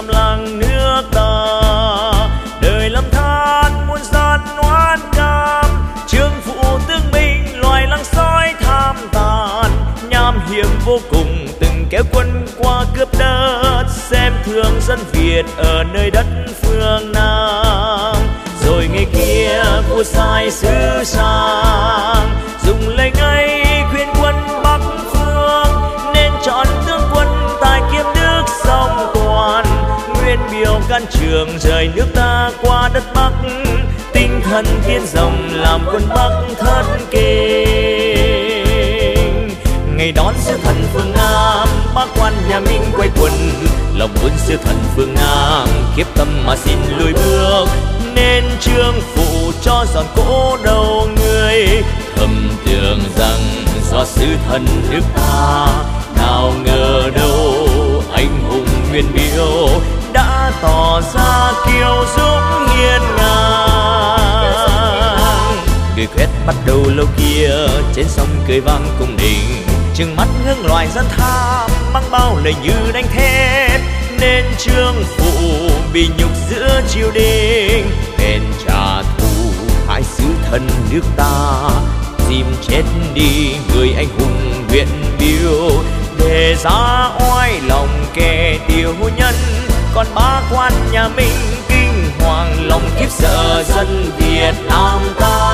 xâm lăng nước ta. Đời lầm than muôn gian oán cam, trương phụ tương minh loài lăng sói tham tàn. Nham hiểm vô cùng từng kéo quân qua cướp đất, xem thường dân Việt ở nơi đất phương Nam. Rồi ngày kia vua sai sứ sang, dùng lệnh ấy khuyên quân Bắc phương, nên chọn tướng quân tài kiếm nước song toàn. Nguyên biểu can trường rời nước ta qua đất Bắc, tinh thần tiên rồng làm quân Bắc thất kinh. Ngày đón sư thần phương Nam, bác quan nhà Minh quay quần, lòng muốn sư thần phương Nam kiếp tâm mà xin lùi bước. Nên trương phụ cho giòn cỗ đầu người, thầm tưởng rằng do sư thần nước ta. Nào ngờ đâu anh hùng nguyên biểu đã tỏ ra kiêu dũng hiên ngang. Người quét bắt đầu lâu kia trên sông cười vang cung đình, trừng mắt ngưng loài dân tham mang bao lời như đánh thép. Nên trương phụ bị nhục giữa triều đình, bèn trả thù hai sứ thần nước ta. Dìm chết đi người anh hùng huyện Biêu, để ra oai lòng kẻ tiểu nhân. Còn bá quan nhà Minh kinh hoàng, lòng khiếp sợ dân Việt Nam ta.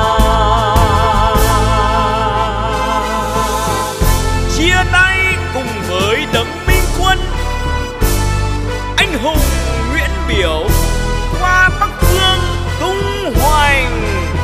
Chia tay cùng với đấng minh quân, anh hùng Nguyễn Biểu qua Bắc phương tung hoành.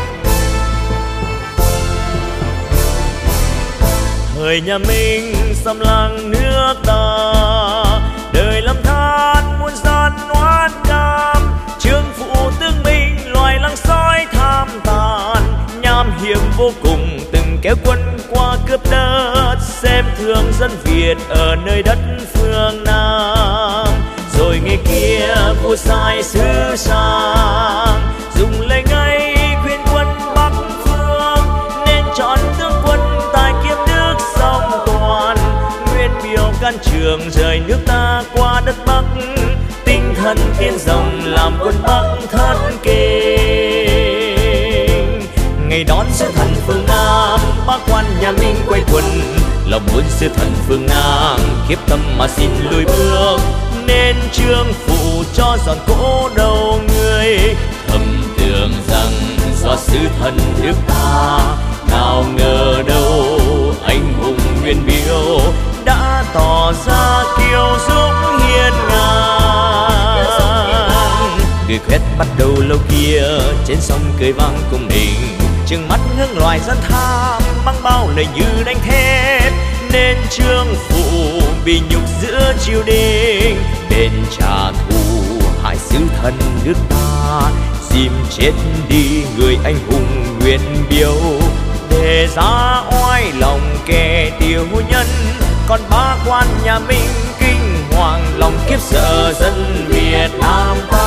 Thời nhà Minh xâm lăng nước ta, đời lầm than muôn gian oán cam. Trương phụ tương minh loài lăng sói tham tàn, nham hiểm vô cùng từng kéo quân qua cướp đất, xem thường dân Việt ở nơi đất phương Nam. Rồi ngày kia vua sai sứ sang, dùng lệnh ấy khuyên quân Bắc phương, nên chọn tướng quân tài kiếm nước song toàn. Nguyên biểu can trường rời nước ta qua đất Bắc, tinh thần tiên rồng làm quân Bắc thất kinh. Ngày đón sư thần phương Nam, bác quan nhà Minh quay quần, lòng muốn sư thần phương Nam kiếp tâm mà xin lùi bước. Nên trương phụ cho giòn cỗ đầu người, thầm tưởng rằng do sứ thần nước ta. Nào ngờ đâu anh hùng nguyên biểu đã tỏ ra kiêu dũng hiên ngang. Người quét bắt đầu lâu kia trên sông cười vang cung đình, trừng mắt ngưng loài dân tham mang bao lời như đánh thép. Nên trương phụ bị nhục giữa triều đình, bèn trả thù hai sứ thần nước ta. Dìm chết đi người anh hùng Nguyễn Biêu, để ra oai lòng kẻ tiểu nhân. Còn bá quan nhà Minh kinh hoàng, lòng khiếp sợ dân Việt Nam ta.